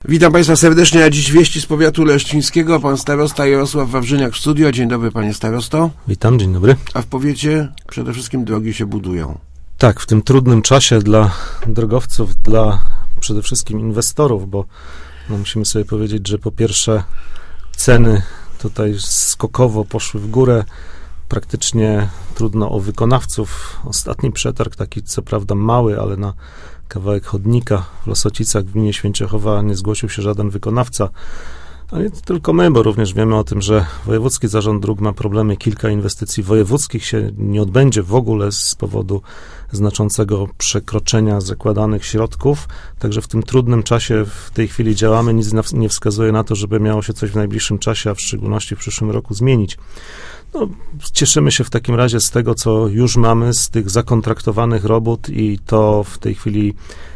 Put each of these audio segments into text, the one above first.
Witam Państwa serdecznie, a dziś wieści z powiatu leszczyńskiego. Pan starosta Jarosław Wawrzyniak w studio. Dzień dobry, panie starosto. Witam, dzień dobry. A w powiecie przede wszystkim drogi się budują. Tak, w tym trudnym czasie dla drogowców, dla przede wszystkim inwestorów, bo musimy sobie powiedzieć, że po pierwsze ceny tutaj skokowo poszły w górę. Praktycznie trudno o wykonawców. Ostatni przetarg, taki co prawda mały, ale na kawałek chodnika w Losocicach w gminie Święciechowa nie zgłosił się żaden wykonawca. A nie tylko my, bo również wiemy o tym, że Wojewódzki Zarząd Dróg ma problemy. Kilka inwestycji wojewódzkich się nie odbędzie w ogóle z powodu znaczącego przekroczenia zakładanych środków. Także w tym trudnym czasie w tej chwili działamy. Nic nie wskazuje na to, żeby miało się coś w najbliższym czasie, a w szczególności w przyszłym roku zmienić. No, cieszymy się w takim razie z tego, co już mamy, z tych zakontraktowanych robót i to w tej chwili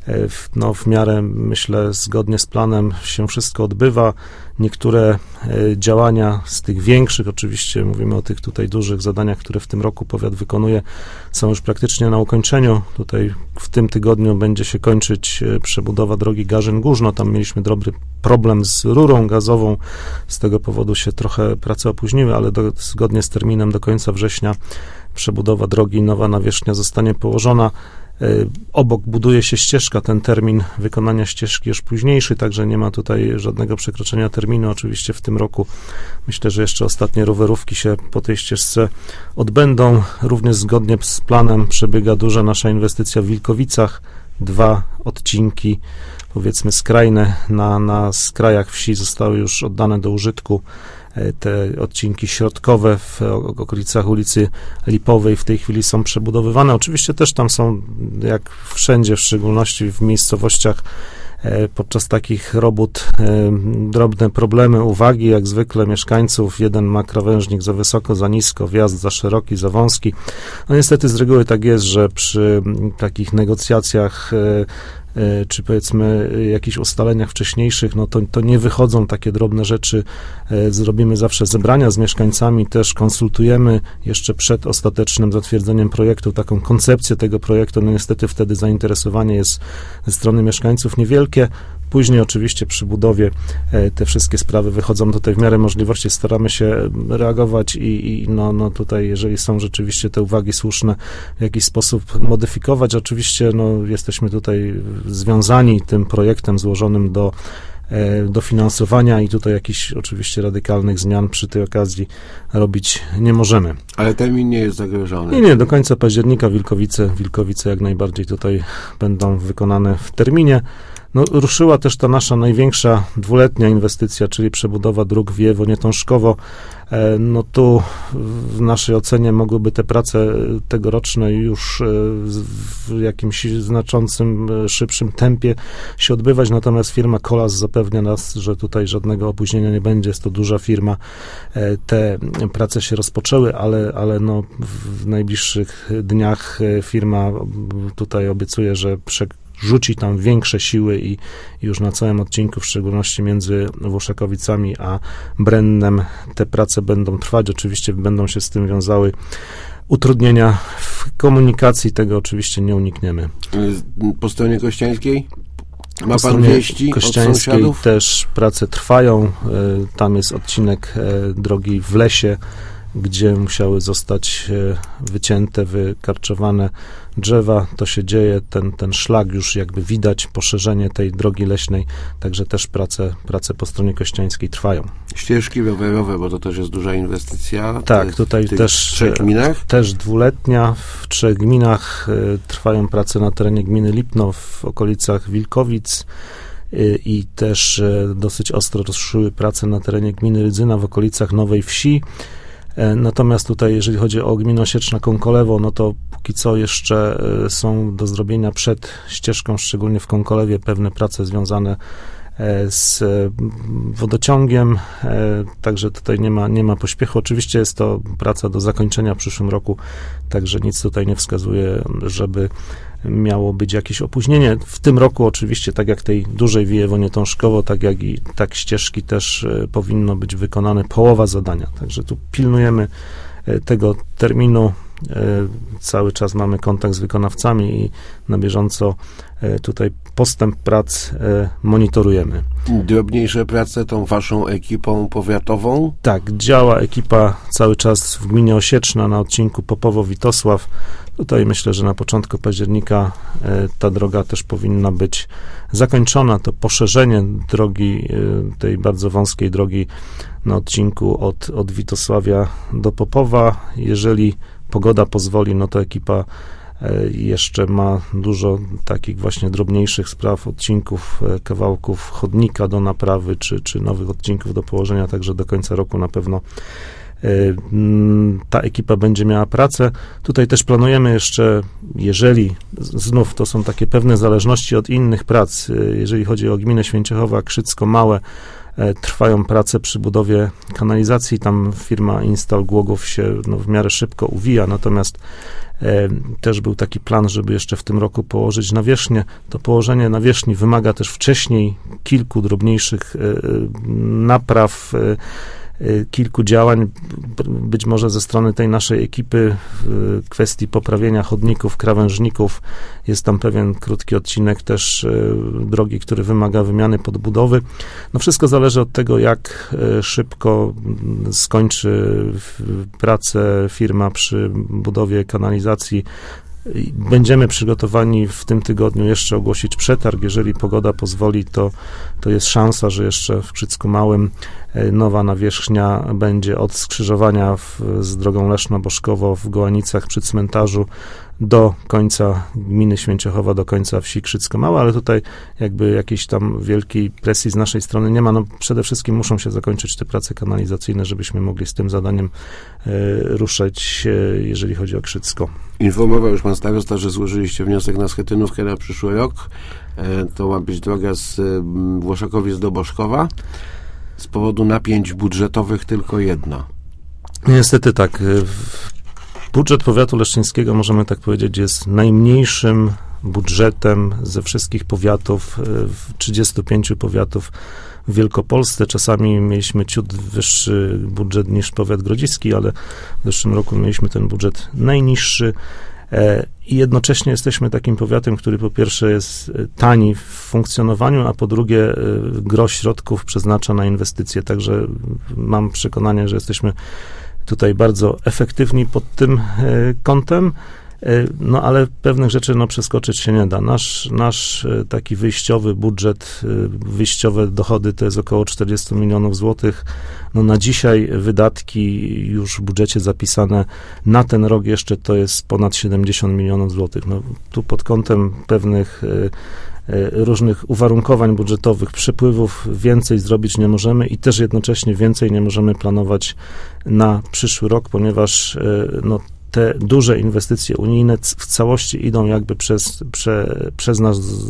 w miarę, myślę, zgodnie z planem się wszystko odbywa. Niektóre działania z tych większych, oczywiście mówimy o tych tutaj dużych zadaniach, które w tym roku powiat wykonuje, są już praktycznie na ukończeniu. Tutaj w tym tygodniu będzie się kończyć przebudowa drogi Garzyn-Górzno. Tam mieliśmy dobry problem z rurą gazową. Z tego powodu się trochę prace opóźniły, ale zgodnie z terminem do końca września przebudowa drogi, nowa nawierzchnia zostanie położona. Obok buduje się ścieżka, ten termin wykonania ścieżki już późniejszy, także nie ma tutaj żadnego przekroczenia terminu. Oczywiście w tym roku myślę, że jeszcze ostatnie rowerówki się po tej ścieżce odbędą. Również zgodnie z planem przebiega duża nasza inwestycja w Wilkowicach. 2 odcinki, powiedzmy skrajne, na skrajach wsi zostały już oddane do użytku. Te odcinki środkowe w okolicach ulicy Lipowej w tej chwili są przebudowywane. Oczywiście też tam są, jak wszędzie, w szczególności w miejscowościach, podczas takich robót drobne problemy, uwagi, jak zwykle mieszkańców. Jeden ma krawężnik za wysoko, za nisko, wjazd za szeroki, za wąski. No niestety z reguły tak jest, że przy takich negocjacjach czy powiedzmy jakichś ustaleniach wcześniejszych, no to nie wychodzą takie drobne rzeczy. Zrobimy zawsze zebrania z mieszkańcami, też konsultujemy jeszcze przed ostatecznym zatwierdzeniem projektu, taką koncepcję tego projektu. No niestety wtedy zainteresowanie jest ze strony mieszkańców niewielkie. Później oczywiście przy budowie te wszystkie sprawy wychodzą tutaj w miarę możliwości, staramy się reagować i tutaj, jeżeli są rzeczywiście te uwagi słuszne, w jakiś sposób modyfikować. Oczywiście jesteśmy tutaj związani tym projektem złożonym do dofinansowania i tutaj jakichś oczywiście radykalnych zmian przy tej okazji robić nie możemy. Ale termin nie jest zagrożony. Nie, do końca października Wilkowice jak najbardziej tutaj będą wykonane w terminie. Ruszyła też ta nasza największa dwuletnia inwestycja, czyli przebudowa dróg Wiewo-Nietążkowo. Tu w naszej ocenie mogłyby te prace tegoroczne już w jakimś znaczącym, szybszym tempie się odbywać, natomiast firma Kolas zapewnia nas, że tutaj żadnego opóźnienia nie będzie. Jest to duża firma. Te prace się rozpoczęły, ale w najbliższych dniach firma tutaj obiecuje, że rzuci tam większe siły i już na całym odcinku, w szczególności między Włoszakowicami a Brennem, te prace będą trwać. Oczywiście będą się z tym wiązały utrudnienia w komunikacji, tego oczywiście nie unikniemy. Po stronie kościańskiej? Ma Po pan wieści od sąsiadów? Też prace trwają. Tam jest odcinek drogi w lesie, gdzie musiały zostać wycięte, wykarczowane drzewa. To się dzieje, ten szlak już jakby widać, poszerzenie tej drogi leśnej, także też prace po stronie kościańskiej trwają. Ścieżki rowerowe, bo to też jest duża inwestycja. Tak, tutaj też w 3 gminach? Też dwuletnia. W 3 gminach trwają prace na terenie gminy Lipno, w okolicach Wilkowic, i też dosyć ostro ruszyły prace na terenie gminy Rydzyna w okolicach Nowej Wsi. Natomiast tutaj, jeżeli chodzi o gminę Osieczna-Kąkolewo, to póki co jeszcze są do zrobienia przed ścieżką, szczególnie w Kąkolewie, pewne prace związane z wodociągiem, także tutaj nie ma pośpiechu. Oczywiście jest to praca do zakończenia w przyszłym roku, także nic tutaj nie wskazuje, żeby miało być jakieś opóźnienie. W tym roku oczywiście, tak jak tej dużej Wiewo-Nietążkowo, tak ścieżki też powinno być wykonane połowa zadania, także tu pilnujemy tego terminu. Cały czas mamy kontakt z wykonawcami i na bieżąco tutaj postęp prac monitorujemy. Drobniejsze prace tą waszą ekipą powiatową? Tak, działa ekipa cały czas w gminie Osieczna na odcinku Popowo-Witosław. Tutaj myślę, że na początku października ta droga też powinna być zakończona. To poszerzenie drogi, tej bardzo wąskiej drogi na odcinku od Witosławia do Popowa. Jeżeli pogoda pozwoli, no to ekipa jeszcze ma dużo takich właśnie drobniejszych spraw, odcinków, kawałków chodnika do naprawy, czy nowych odcinków do położenia, także do końca roku na pewno ta ekipa będzie miała pracę. Tutaj też planujemy jeszcze, jeżeli znów to są takie pewne zależności od innych prac, jeżeli chodzi o gminę Święciechowa, Krzycko-Małe, trwają prace przy budowie kanalizacji, tam firma Instal Głogów się w miarę szybko uwija, natomiast też był taki plan, żeby jeszcze w tym roku położyć nawierzchnię. To położenie nawierzchni wymaga też wcześniej kilku drobniejszych napraw, kilku działań, być może ze strony tej naszej ekipy w kwestii poprawienia chodników, krawężników. Jest tam pewien krótki odcinek też drogi, który wymaga wymiany podbudowy. No wszystko zależy od tego, jak szybko skończy pracę firma przy budowie kanalizacji. Będziemy przygotowani w tym tygodniu jeszcze ogłosić przetarg. Jeżeli pogoda pozwoli, to jest szansa, że jeszcze w Krzycku Małym nowa nawierzchnia będzie od skrzyżowania z drogą Leszno-Boszkowo w Gołanicach przy cmentarzu do końca gminy Święciechowa, do końca wsi Krzycko Małe, ale tutaj jakby jakiejś tam wielkiej presji z naszej strony nie ma. No przede wszystkim muszą się zakończyć te prace kanalizacyjne, żebyśmy mogli z tym zadaniem ruszać, jeżeli chodzi o Krzycko. Informował już pan starosta, że złożyliście wniosek na schetynówkę na przyszły rok. To ma być droga z Włoszakowic do Boszkowa. Z powodu napięć budżetowych tylko jedna. Niestety tak. Budżet powiatu leszczyńskiego, możemy tak powiedzieć, jest najmniejszym budżetem ze wszystkich powiatów, 35 powiatów w Wielkopolsce. Czasami mieliśmy ciut wyższy budżet niż powiat grodziski, ale w zeszłym roku mieliśmy ten budżet najniższy. I jednocześnie jesteśmy takim powiatem, który po pierwsze jest tani w funkcjonowaniu, a po drugie gros środków przeznacza na inwestycje. Także mam przekonanie, że jesteśmy tutaj bardzo efektywni pod tym kątem, no ale pewnych rzeczy przeskoczyć się nie da. Nasz taki wyjściowy budżet, wyjściowe dochody to jest około 40 milionów złotych. No na dzisiaj wydatki już w budżecie zapisane na ten rok jeszcze to jest ponad 70 milionów złotych. No tu pod kątem pewnych różnych uwarunkowań budżetowych, przepływów więcej zrobić nie możemy i też jednocześnie więcej nie możemy planować na przyszły rok, ponieważ te duże inwestycje unijne w całości idą jakby przez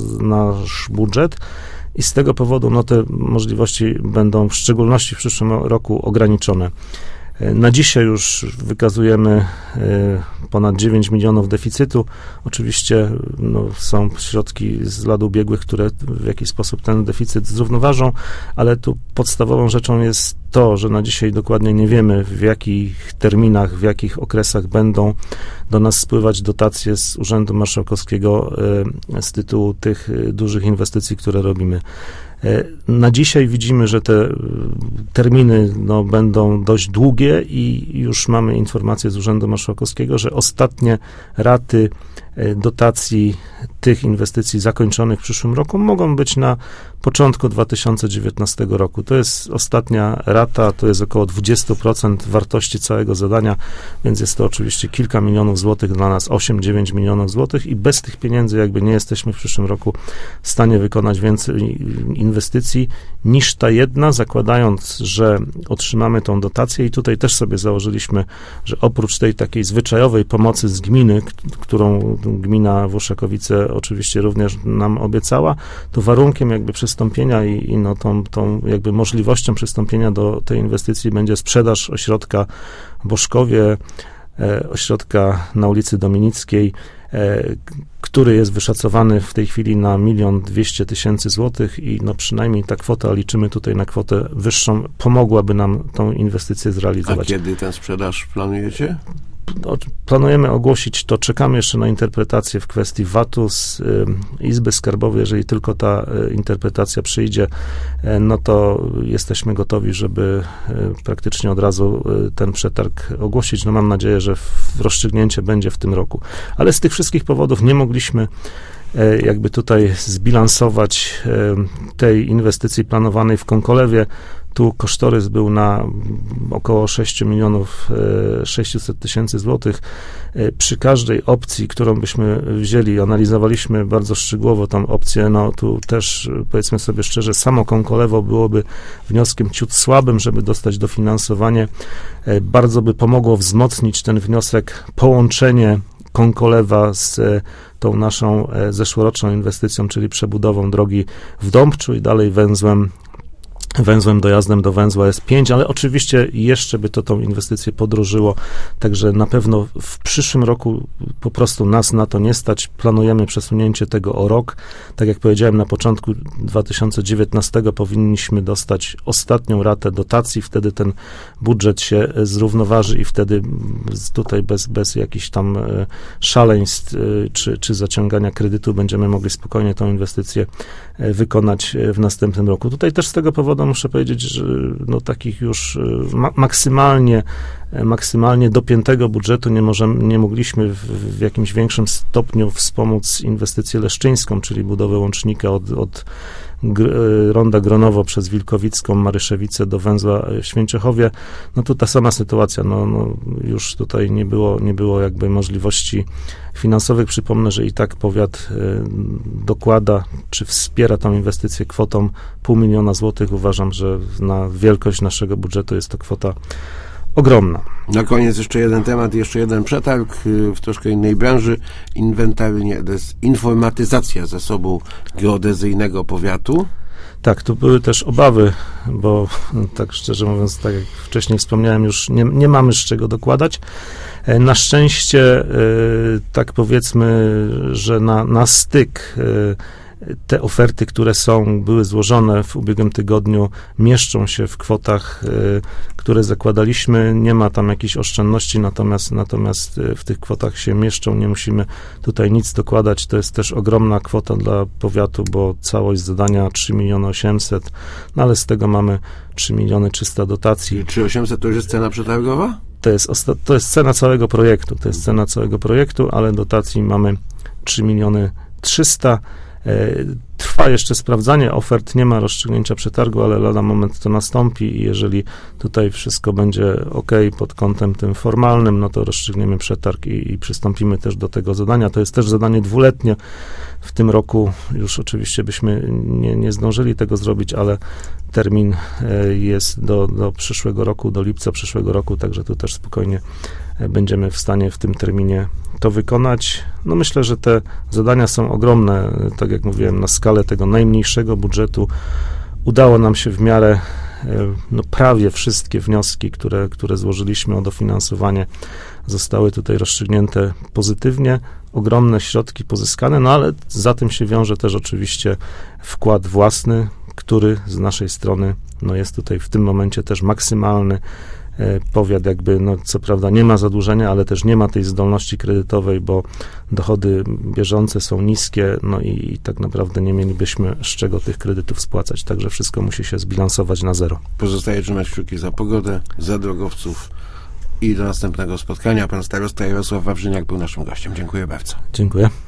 nasz budżet i z tego powodu te możliwości będą w szczególności w przyszłym roku ograniczone. Na dzisiaj już wykazujemy ponad 9 milionów deficytu. Oczywiście są środki z lat ubiegłych, które w jakiś sposób ten deficyt zrównoważą, ale tu podstawową rzeczą jest to, że na dzisiaj dokładnie nie wiemy, w jakich terminach, w jakich okresach będą do nas spływać dotacje z Urzędu Marszałkowskiego z tytułu tych dużych inwestycji, które robimy. Na dzisiaj widzimy, że te terminy będą dość długie i już mamy informację z Urzędu Marszałkowskiego, że ostatnie raty dotacji tych inwestycji zakończonych w przyszłym roku mogą być na początku 2019 roku. To jest ostatnia rata, to jest około 20% wartości całego zadania, więc jest to oczywiście kilka milionów złotych dla nas, 8-9 milionów złotych i bez tych pieniędzy jakby nie jesteśmy w przyszłym roku w stanie wykonać więcej inwestycji niż ta jedna, zakładając, że otrzymamy tą dotację i tutaj też sobie założyliśmy, że oprócz tej takiej zwyczajowej pomocy z gminy, którą gmina Włoszakowice oczywiście również nam obiecała, to warunkiem jakby przystąpienia i tą jakby możliwością przystąpienia do tej inwestycji będzie sprzedaż ośrodka w Boszkowie, ośrodka na ulicy Dominickiej, który jest wyszacowany w tej chwili na 1 200 000 złotych i przynajmniej ta kwota, liczymy tutaj na kwotę wyższą, pomogłaby nam tą inwestycję zrealizować. A kiedy tę sprzedaż planujecie? planujemy ogłosić, to czekamy jeszcze na interpretację w kwestii VAT-u z Izby Skarbowej. Jeżeli tylko ta interpretacja przyjdzie, no to jesteśmy gotowi, żeby praktycznie od razu ten przetarg ogłosić. No mam nadzieję, że rozstrzygnięcie będzie w tym roku. Ale z tych wszystkich powodów nie mogliśmy jakby tutaj zbilansować tej inwestycji planowanej w Konkolewie. Tu kosztorys był na około 600 tysięcy złotych. Przy każdej opcji, którą byśmy wzięli, analizowaliśmy bardzo szczegółowo tą opcję, no tu też, powiedzmy sobie szczerze, samo Konkolewo byłoby wnioskiem ciut słabym, żeby dostać dofinansowanie. Bardzo by pomogło wzmocnić ten wniosek połączenie Konkolewa z tą naszą zeszłoroczną inwestycją, czyli przebudową drogi w Dąbczu i dalej węzłem dojazdem do węzła S5, ale oczywiście jeszcze by to tą inwestycję podrożyło, także na pewno w przyszłym roku po prostu nas na to nie stać. Planujemy przesunięcie tego o rok. Tak jak powiedziałem, na początku 2019 powinniśmy dostać ostatnią ratę dotacji, wtedy ten budżet się zrównoważy i wtedy tutaj bez jakichś tam szaleństw czy zaciągania kredytu będziemy mogli spokojnie tą inwestycję wykonać w następnym roku. Tutaj też z tego powodu muszę powiedzieć, że no takich już maksymalnie dopiętego budżetu nie mogliśmy w jakimś większym stopniu wspomóc inwestycję leszczyńską, czyli budowę łącznika od Ronda Gronowo przez Wilkowicką, Maryszewice do węzła w Święciechowie. No tu ta sama sytuacja, no już tutaj nie było jakby możliwości finansowych. Przypomnę, że i tak powiat dokłada, czy wspiera tą inwestycję kwotą 500 000 złotych. Uważam, że na wielkość naszego budżetu jest to kwota ogromna. Na koniec jeszcze jeden temat, jeszcze jeden przetarg w troszkę innej branży. Informatyzacja zasobu geodezyjnego powiatu. Tak, tu były też obawy, bo tak szczerze mówiąc, tak jak wcześniej wspomniałem, już nie mamy z czego dokładać. Na szczęście, tak powiedzmy, że na styk te oferty, które były złożone w ubiegłym tygodniu, mieszczą się w kwotach, które zakładaliśmy. Nie ma tam jakichś oszczędności, natomiast w tych kwotach się mieszczą. Nie musimy tutaj nic dokładać. To jest też ogromna kwota dla powiatu, bo całość zadania 3 800 000, no ale z tego mamy 3 300 000 dotacji. 3800 to już jest cena przetargowa? To jest cena całego projektu. To jest cena całego projektu, ale dotacji mamy 3 300 000. Trwa jeszcze sprawdzanie ofert, nie ma rozstrzygnięcia przetargu, ale lada moment to nastąpi i jeżeli tutaj wszystko będzie ok pod kątem tym formalnym, no to rozstrzygniemy przetarg i przystąpimy też do tego zadania. To jest też zadanie dwuletnie. W tym roku już oczywiście byśmy nie zdążyli tego zrobić, ale termin jest do przyszłego roku, do lipca przyszłego roku, także tu też spokojnie będziemy w stanie w tym terminie to wykonać. No myślę, że te zadania są ogromne, tak jak mówiłem, na skalę tego najmniejszego budżetu. Udało nam się w miarę, prawie wszystkie wnioski, które złożyliśmy o dofinansowanie, zostały tutaj rozstrzygnięte pozytywnie. Ogromne środki pozyskane, no ale za tym się wiąże też oczywiście wkład własny, który z naszej strony jest tutaj w tym momencie też maksymalny. Powiat jakby, co prawda nie ma zadłużenia, ale też nie ma tej zdolności kredytowej, bo dochody bieżące są niskie, i tak naprawdę nie mielibyśmy z czego tych kredytów spłacać, także wszystko musi się zbilansować na zero. Pozostaje trzymać kciuki za pogodę, za drogowców i do następnego spotkania. Pan starosta Jarosław Wawrzyniak był naszym gościem. Dziękuję bardzo. Dziękuję.